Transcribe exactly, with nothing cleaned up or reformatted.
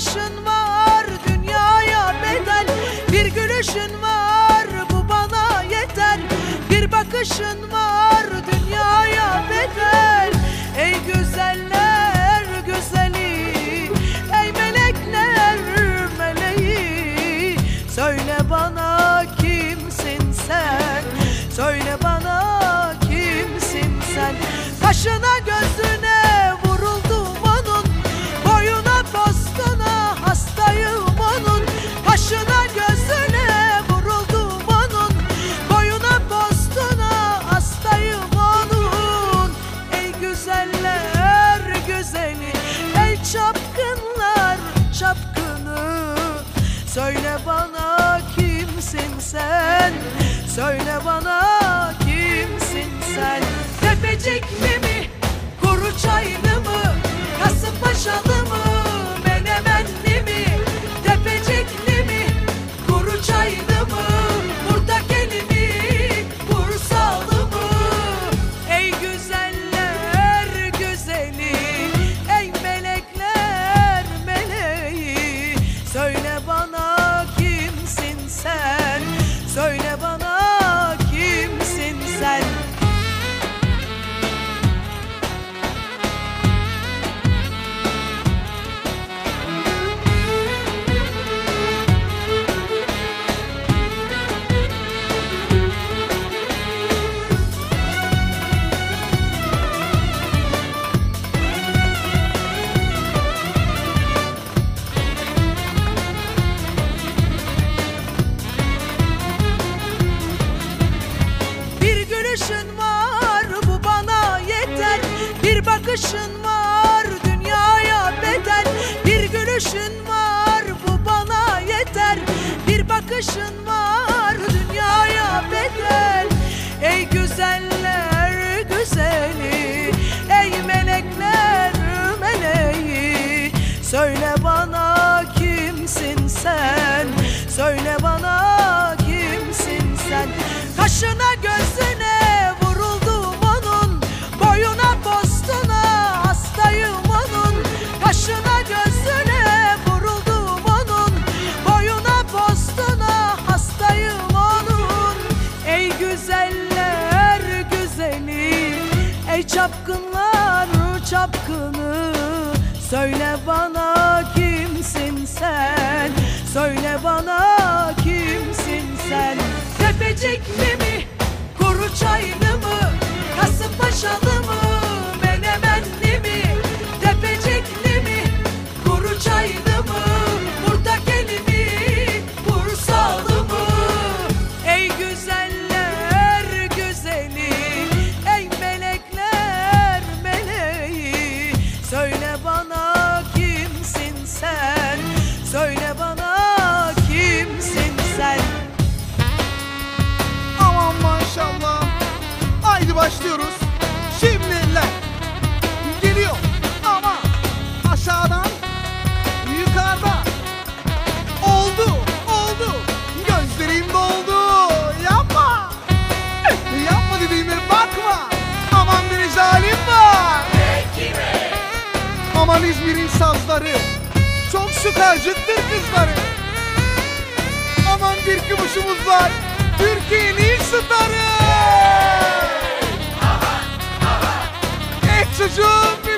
bakışın var dünyaya bedel, bir gülüşün var bu bana yeter. Bir bakışın var dünyaya bedel, ey güzeller güzeli, ey melekler meleği. Söyle bana kimsin sen, söyle bana kimsin sen. Kaşına gözüne vuruldum onun, boyuna postuna hastayım onun. Kaşına gözüne vuruldum onun, boyuna postuna hastayım onun. Ey güzeller güzeli, ey çapkınlar çapkını. Söyle bana kimsin sen, söyle bana kimsin sen. Tepecikli mi, kuru çaylı mı, Kasımpaşalı mı, Menemenli mi? Tepecikli mi, kuru çaylı mı, Burtakeli mi, Bursalı mı? Ey güzeller güzeli, ey melekler meleği. Söyle bana kimsin sen, söyle bana kimsin sen. Bakışın var bu bana yeter, bir bakışın var dünyaya bedel. Bir gülüşün var bu bana yeter, bir bakışın var dünyaya bedel. Ey güzeller güzeli, ey melekler meleği. Söyle bana kimsin sen, söyle bana kimsin sen. Kaşına gözüne vuruldum onun, boyuna postuna hastayım onun. Kaşına gözüne vuruldum onun, boyuna postuna hastayım onun. Ey güzeller güzeli, ey çapkınlar çapkını. Söyle bana kimsin sen, söyle bana kimsin sen. Tepecikli mi, kuru çaylı mı, Kasımpaşalı mı, Menemenli mi? Tepecikli mi, kuru çaylı mı, Burtakeli mi, Bursalı mı? Ey güzeller güzeli, ey melekler meleği. Söyle bana kimsin sen, söyle bana kimsin sen. İnşallah. Haydi başlıyoruz. Şimdi eller geliyor ama aşağıdan yukarıda. Oldu, oldu. Gözlerim doldu. Yapma. Yapma dediğime bakma. Aman bir zalim var. Aman İzmir'in sazları çok sıkacıktır kızları. Aman bir kıvışımız var, Türkiye'nin starı. Ey çocuğum